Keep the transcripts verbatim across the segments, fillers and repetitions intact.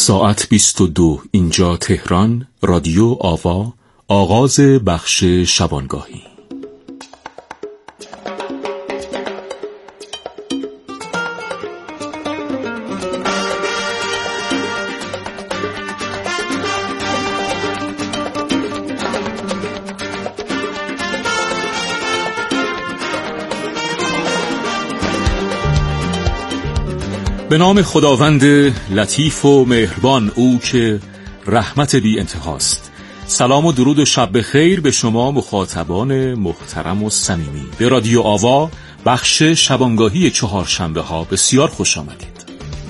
ساعت بیست و دو اینجا تهران، رادیو آوا، آغاز بخش شبانگاهی. به نام خداوند لطیف و مهربان، او که رحمت بی انتهاست. سلام و درود و شب بخیر به شما مخاطبان محترم و صمیمی. به رادیو آوا بخش شبانگاهی چهارشنبه ها بسیار خوش آمدید.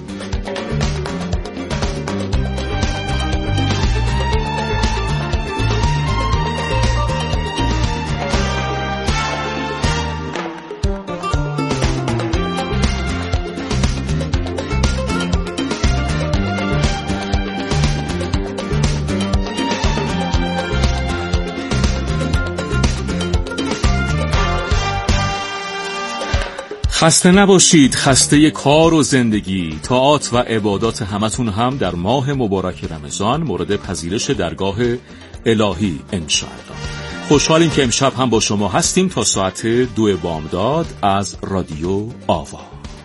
خسته نباشید، خسته کار و زندگی. طاعات و عبادات همتون هم در ماه مبارک رمضان مورد پذیرش درگاه الهی انشاءالله. خوشحالیم که امشب هم با شما هستیم تا ساعت دو بامداد از رادیو آوا.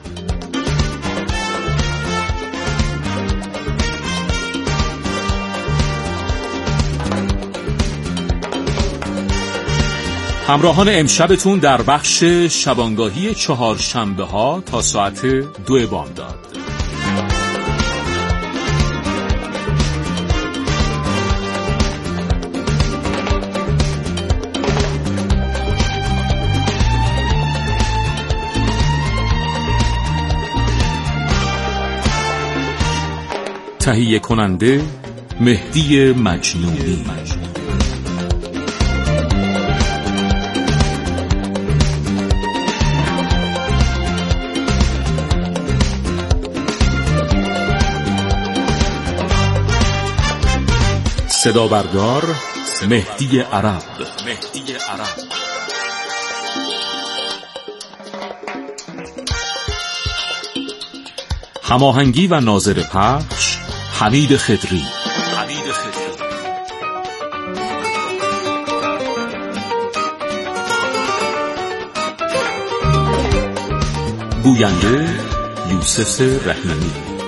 همراهان امشبتون در بخش شبانگاهی چهارشنبه ها تا ساعت دو بامداد. تهیه کننده مهدی مجنونی. صدا بردار مهدی عرب. مهدی عرب. هماهنگی و ناظر پخش حمید خضری. حمید خضری. گوینده یوسف رحیمی.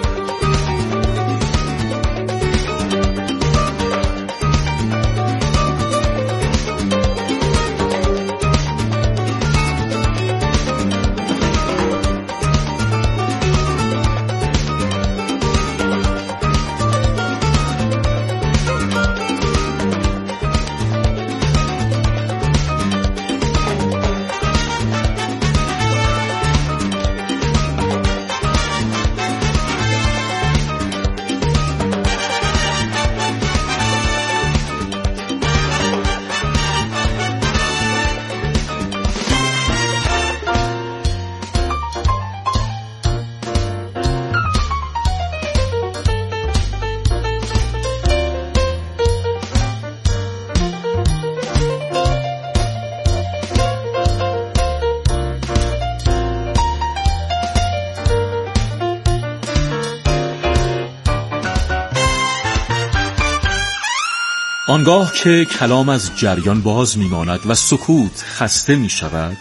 آنگاه که کلام از جریان باز می‌ماند و سکوت خسته می‌شود،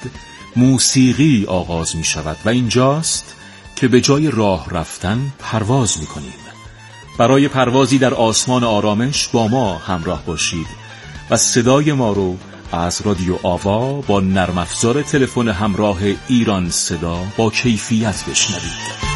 موسیقی آغاز می‌شود و اینجاست که به جای راه رفتن پرواز می‌کنیم. برای پروازی در آسمان آرامش با ما همراه باشید و صدای ما رو از رادیو آوا با نرم افزار تلفن همراه ایران صدا با کیفیت بشنوید.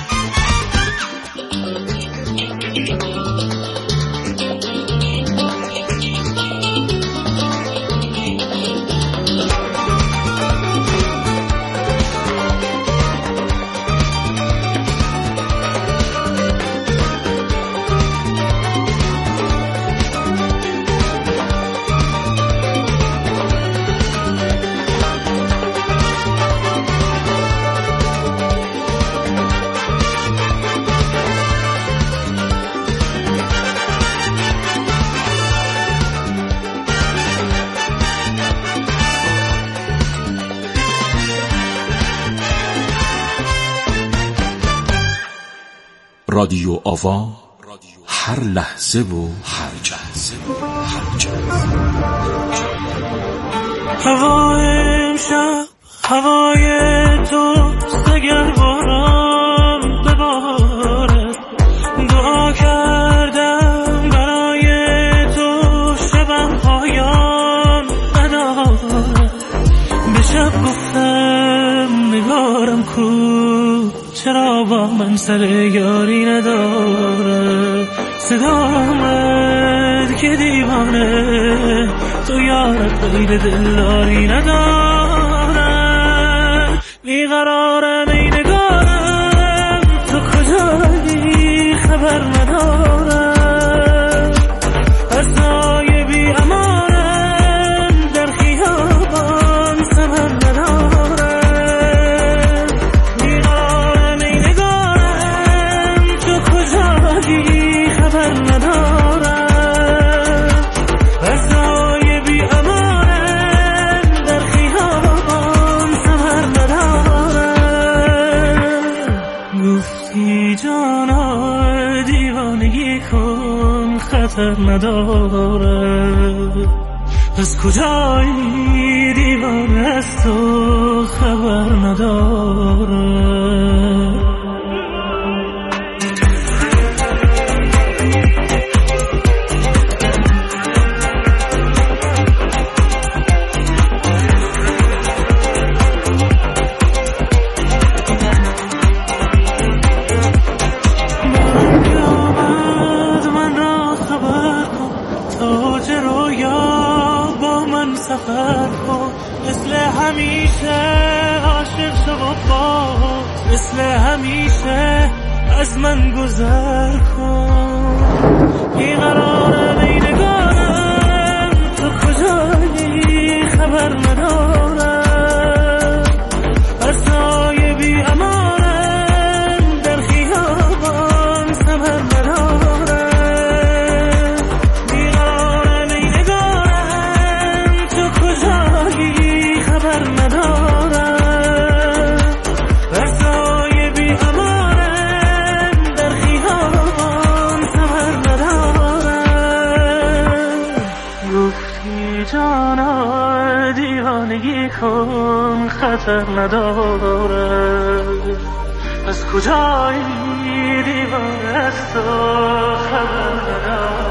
رادیو آوا هر لحظه و هر جلسه و هر جلسه. هوای امشب هوای تو اگر بارم بباره، دعا کردم برای تو شبم پایان نداره. به شب گفتم نگارم کو، چرا با من سر یاری نداره. صدا آمد که دیوانه تو یارت غیر دلداری نداره. بیقرارم ای نگارم تو کجایی خبر ندارم. از دای بی امانم در خیابان سمر ندارم. بیقرارم ای نگارم تو کجایی خبر ندارم. از دای بی امانم در خیابان سمر ندارم. گفتی جانا دیوانگی کن خطر نداره. از کجایی دیوانه از تو خبر نداره. سفر کن مثل همیشه عاشق شو و باز، مثل همیشه از من گذر کن. بیقرارم ای نگارم تو کجایی خبر ندارم. از دای بی امانم در خیابان سمر ندارم. بیقرارم ای نگارم تو کجایی خبر ندارم. از دای بی امانم در خیابان سمر ندارم. گفتی جانا دیوانگی کن خطر نداره. از کجایی دیوانه است و خبر نداره.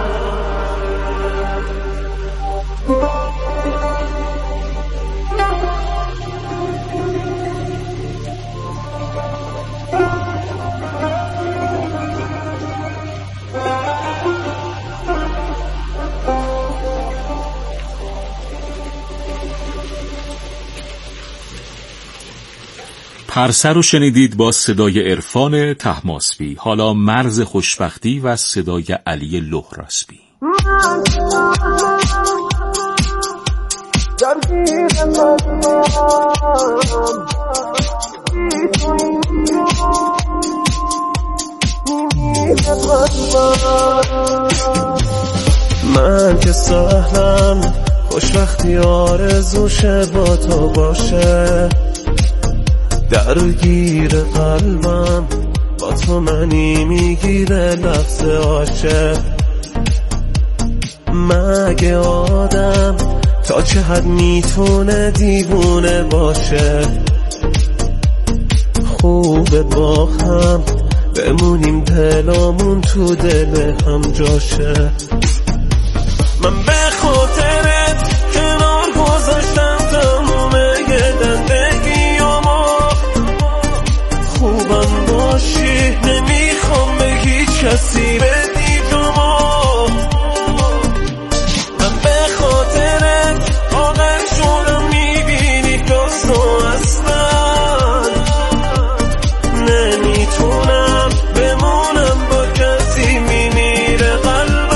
پرسه رو شنیدید با صدای عرفان طهماسبی. حالا مرز خوشبختی و صدای علی لهراسبی. من که سهلم خوشبختی آرزوشه با تو باشه، درگیر قلبم با تو منی میگیره لفظ عاشق. مگه آدم تا چه حد میتونه دیوونه باشه؟ خوبه با هم بمونیم دلامون تو دل هم جاشه. من به خاطرت کنار گذاشتم تموم زندگیامو. خوبم باشی نمیخوام به هیچ کسی بدی جمو. من به خاطرت آخر شدم میبینی کاسو اصلا نمیتونم بمونم با کسی میمیره قلبم.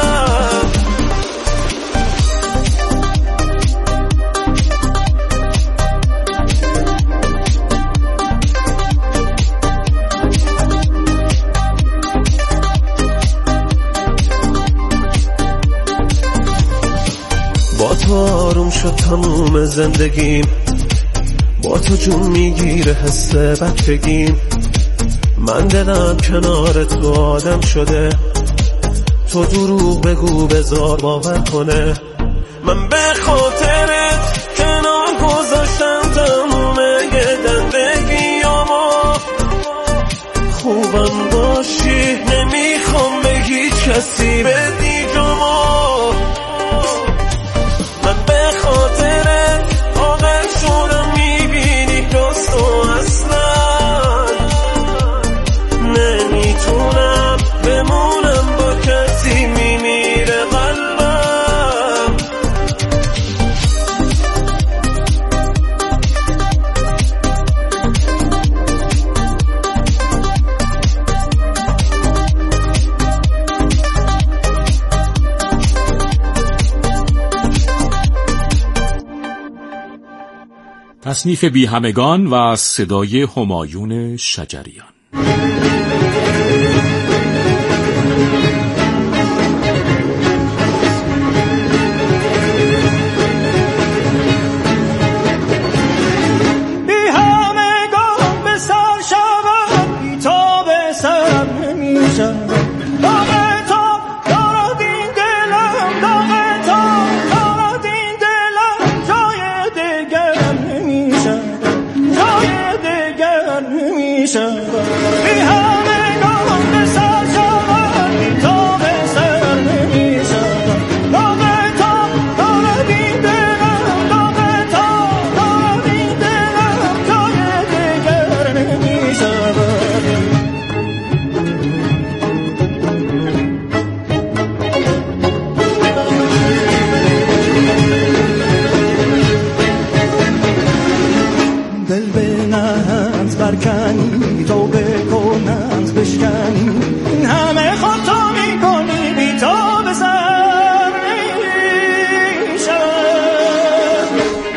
با تو آروم شد تموم زندگیم، با تو جون میگیره حس بچگیم. من دلم کنار تو آدم شده، تو دروغ بگو بذار باور کنه. من به خاطرت کنار گذاشتم تموم یه زندگیامو. خوبم باشی نمیخوام به هیچ کسی بدی جامو. من به خاطرت عاقل شدم میبینی جز تو اصلا نمیتونم بمونم با کسی میمیره قلبم. تصنیف بی همگان و صدای همایون شجریان. بی همگان به سر شود بی تا به سر نمی شود. داغ تا دارد این دلم، داغ تا دارد این دلم، جای دگر نمی شود، جای دگر نمی شود. بی همگان به سر شود بی تا به سر نمی شود. داغ تا دارد این دلم، داغ تا دارد این دلم، جای دگر نمی شود. دل به نهت برکنی تو بکنت بشکنی. این همه خطا میکنی بی تا به سر نمیشد.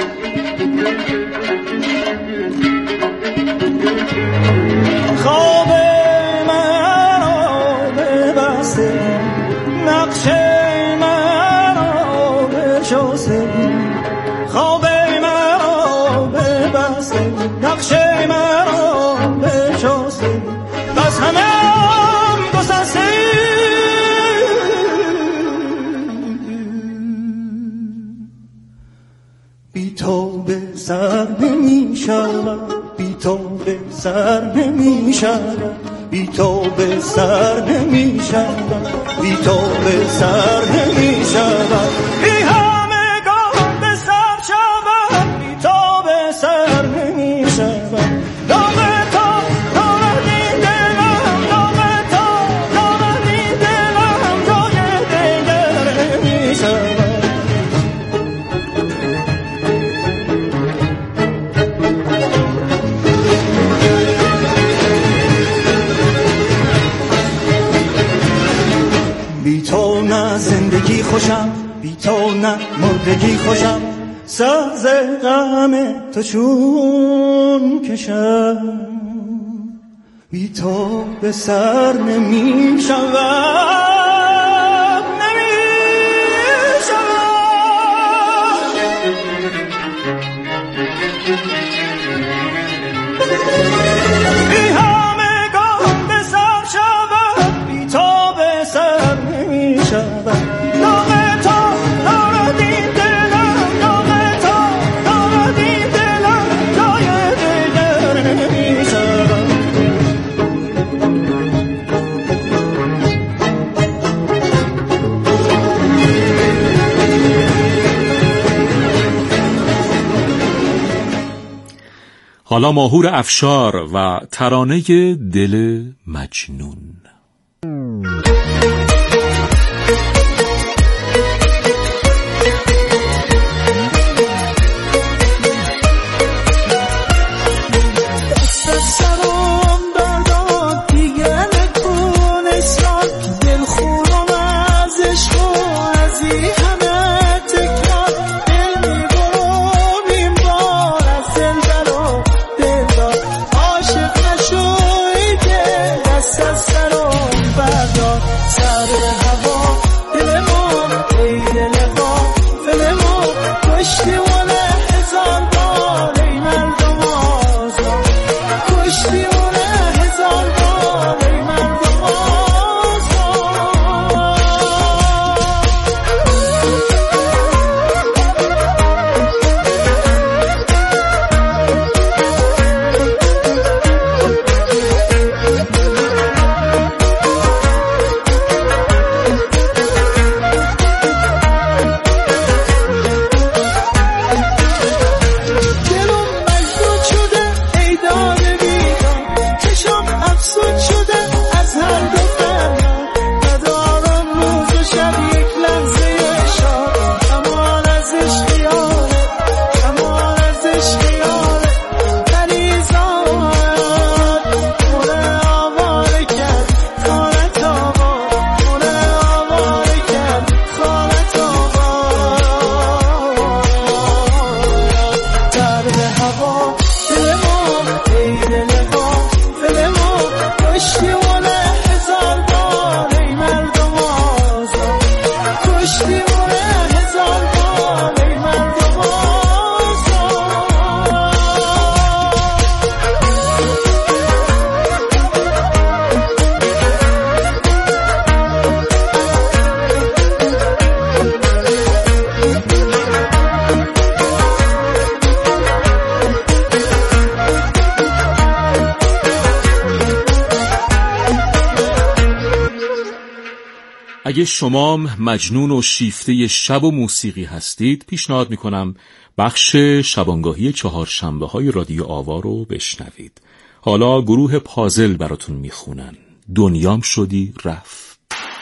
خواب مرا ببسته نقش مرا بشسته. خواب مرا ببسته نقش مرا بشسته. بس همه هم گسسته بی تو به سر نمی شود، بی تو به سر نمی شود، بی تو به سر نمی شود، بی تو به سر نمی شود. بی همگان به سر شود بی تو به سر نمی شود. داغ تا دارد این دلم، داغ تا دارد این دلم، جای دگر نمی شود. بی تو نه زندگی خوشم، بی تو نه مردگی خوشم. ساز غم تو چون کشم بی تو به سر نمی شود، نمی شود. بی همگان به سر شود بی تو به سر نمی شود. داغ تا دارد این دلم، داغ تا دارد این دلم، جای دگر نمی شود. حالا ماهور افشار و ترانه دل مجنون. عاشق نشوی که دست از سرم بردار. اگه شمام مجنون و شیفته شب و موسیقی هستید، پیشنهاد میکنم بخش شبانگاهی چهارشنبه های رادیو آوا رو بشنوید. حالا گروه پازل براتون میخونن دنیام شدی رفت.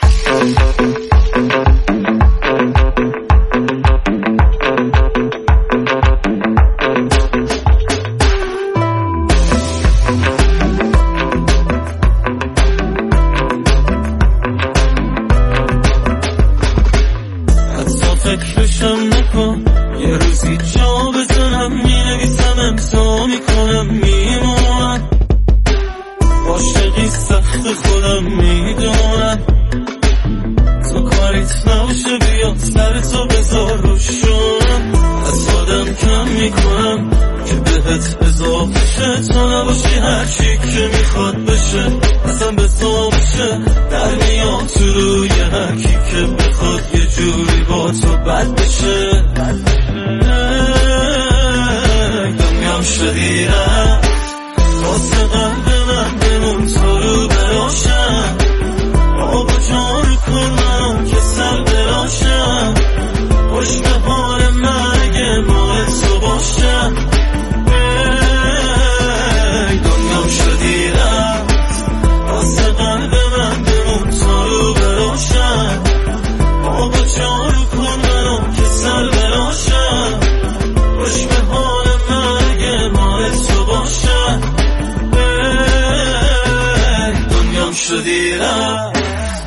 فکرشم نکن یه روزی جا بزنم مینویسم امضا میکنم میمونم عاشقی سخت خودم میدونم تو کاریت نباشه بیا سرتو بذار روشم از خودم کم میکنم که بهت اضافه شه تو نباشی هرچی که میخواد بشه اصلا به تو بشه در میان تو روی هرکی که بخواد یه جوری با تو بد بشه دنیام شدی رفت واسه قلب من بمون تو رو براشم آبا جارو کن منو که سر براشم خوش به حال مرگ مال تو باشم دنیام شدی رفت واسه قلب من بمون تو رو براشم آبا جارو کن منو که سر براشم خوش به حال مرگ مال تو باشم دنیام شدی رفت.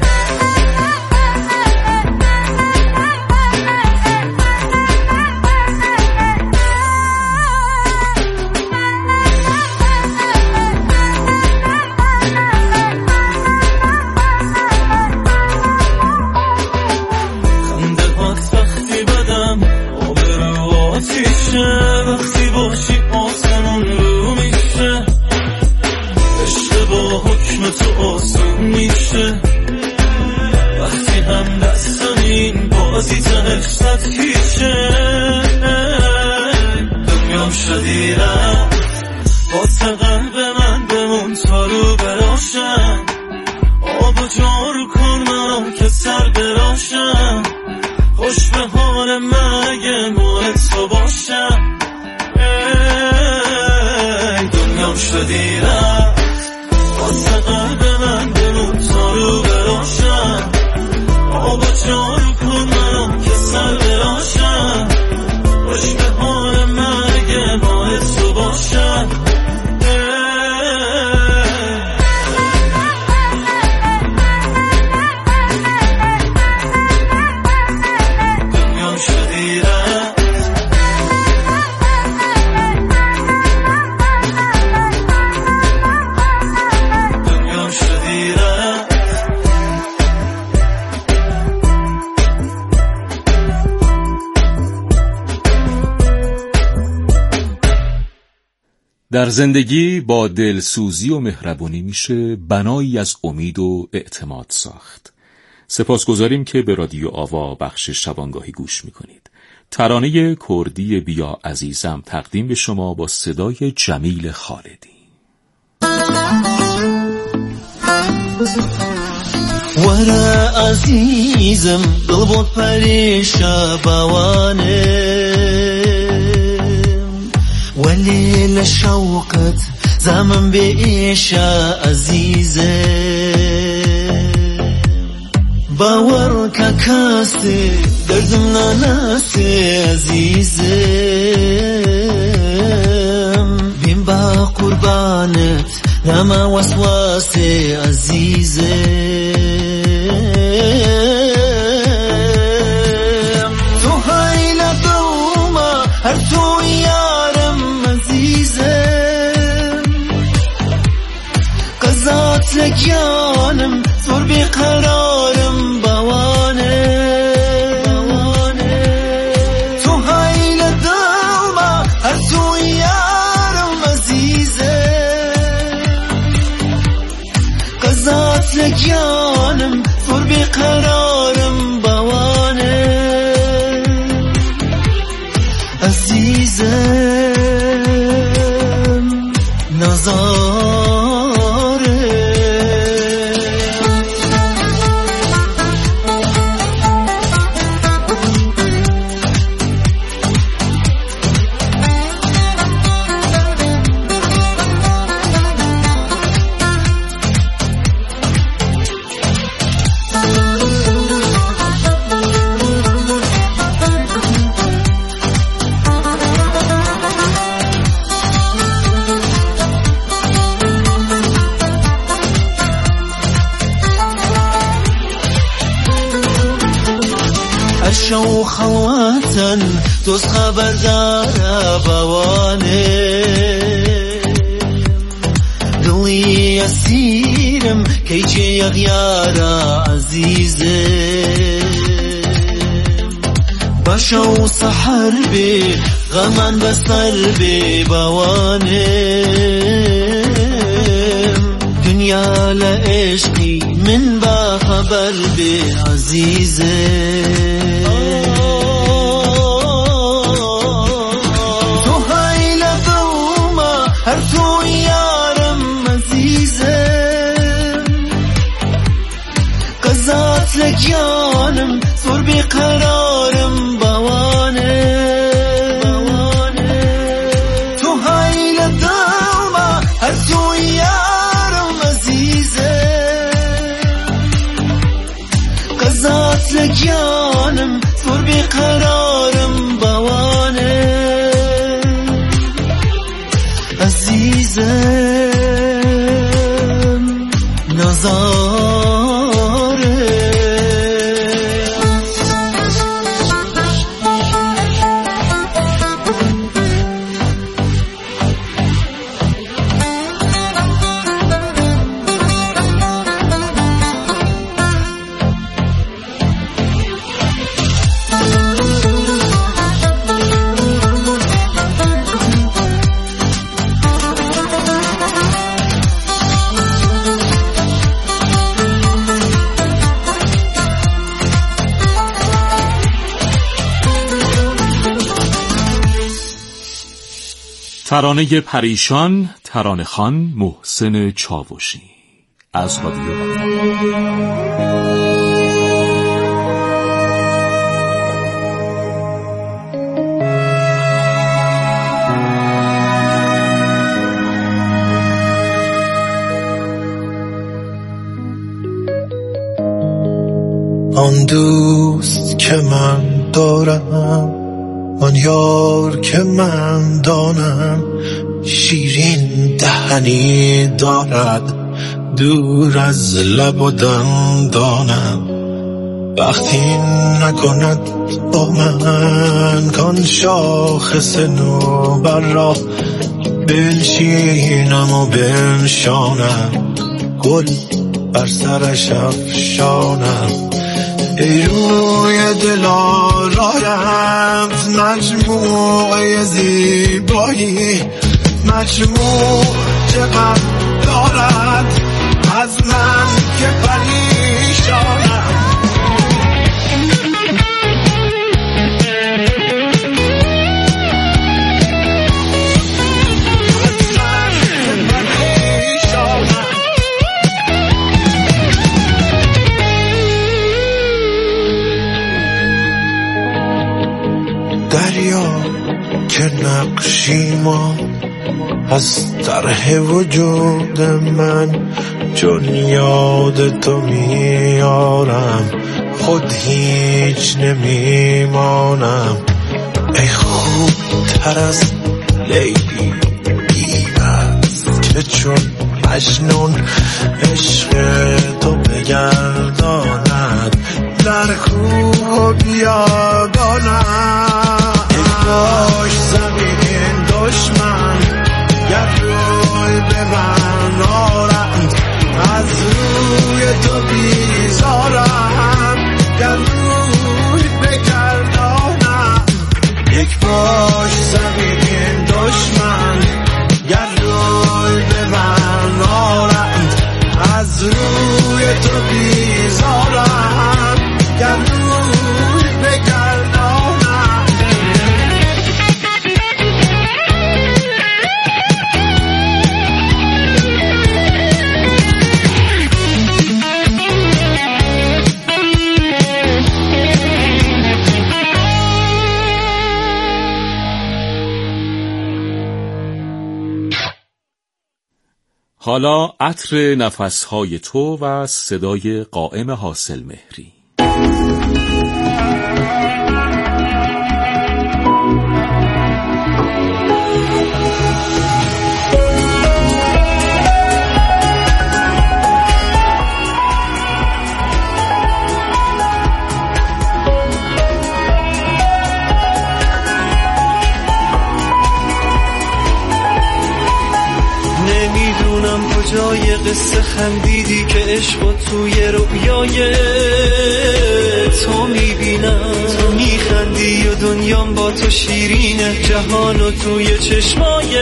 وقتی باشی آسمون رو میشه عشق با حکم تو آسون میشه وقتی هم دستم این بازی تنش صد کیشه دنیام شدی رفت واسه قلب من بمون تا رو براشم آب و جارو کن منو که سر براشم خوش به حال مرگ مال تو باشم دنیام شدی رفت واسه قلب من بمون تا رو براشم آب و جارو کن منو که سر براشم خوش به حال مرگ مال تو باشم در زندگی با دلسوزی و مهربونی میشه بنایی از امید و اعتماد ساخت. سپاسگزاریم که به رادیو آوا بخش شبانگاهی گوش میکنید. ترانه کردی بیا عزیزم تقدیم به شما با صدای جمیل خالدی. ورا عزیزم دل بود پریشا بوانه ولی لشوقت زمن بإيشا عزيزة باور كاسي دردمنا ناسي عزيزة بين با قربانت نما وسواسي عزيزة تو هاي لدوما هر تو يارم عزيزة قزات لك يانم زور بقرارم بوانه تو هاي لدوما هر تو يارم عزيزة قزات لك يانم زور بقرارم بوانه عزيزة نظاره وطن دوست خبر داره بوانه دلی اسیرم که چه یک یاره عزیزه باشو سحر بی غمان بسر بی بوانه دنیا لعشقی من با خبر بی عزیزه تو های لبوما هر تو یارم عزیزه قضات لجانم زور بی قرارم بوانه تو های لبوما هر تو یارم عزیزه قضات لجانم زور بی قرارم بوانه عزیزم نزاره ترانه پریشان، ترانه خوان محسن چاوشی از رادیو آن دوست که من دارم آن یار که من دانم شیرین دهنی دارد دور از لب و دندانم وقتی نکند با من کان شاخص نوبر را بنشینم و بنشانم گل بر سرش افشانم ای روی دلارایت مجموعه زیبایی مجموع چقدر دارد از من که پریشانم دریا که نقشی ما از طرح وجود من چون یاد تو میارم خود هیچ نمیمانم ای خوب تر از لیلی بی‌بس که چون مجنون عشق تو بگرداند در کوه و بیابانم باش زمین دشمن گر روی به من آرند از روی تو بیزارم گر روی بگردانم یک باش زمین دشمن گر روی به من آرند از روی تو بیزارم گر روی بگردانم حالا عطر نفسهای تو و صدای قائم حاصل مهری. کجای قصه خندیدی که عشق توی رویای تو میبینم؟ تو میخندی و دنیام با تو شیرینه، جهانو توی چشمای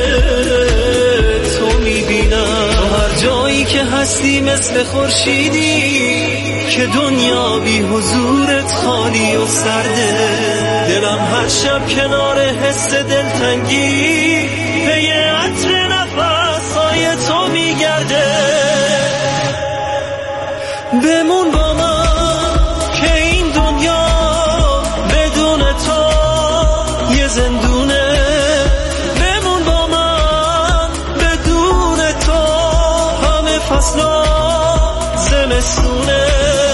تو میبینم. تو هر جایی که هستی مثل خورشیدی که دنیا بی حضورت خالی و سرده. دلم هر شب کنار حس دلتنگی پی عطر نفس‌های تو میگرده. بمون با من که این دنیا بدون تو یه زندونه. بمون با من بدون تو همه فصلا زمستونه.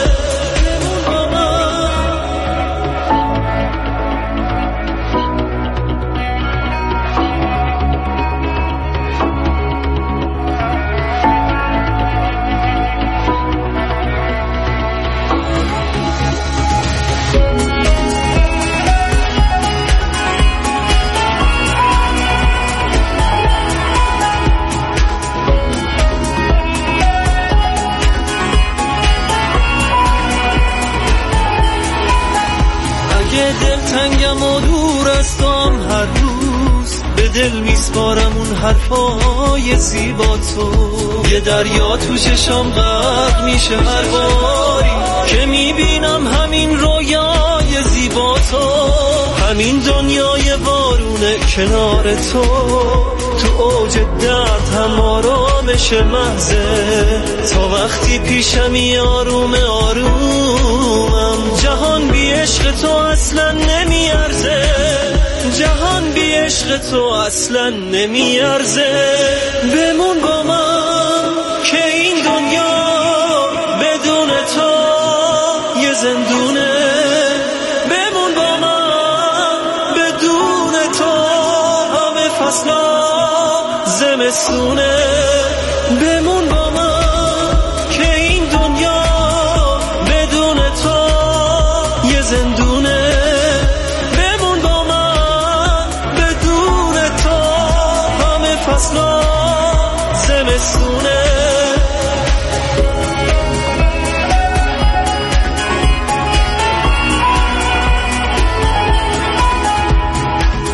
دلتنگم و دور از توام هر روز به دل میسپارم اون حرفای زیبا تو. یه دریا تو چشام غرق میشه هر باری که میبینم همین رویای زیبا تو. همین دنیای بارونه کنار تو، تو اوج درد هم آرامش محضه. تا وقتی پیشمی آروم آرومم، جهان بی عشق تو اصلا نمیارزه. جهان بی عشق تو اصلا نمیارزه. بمون با من که این دنیا بدون تو یه زندونه. بمون با من بدون تو همه فصلا زمستونه. بمون با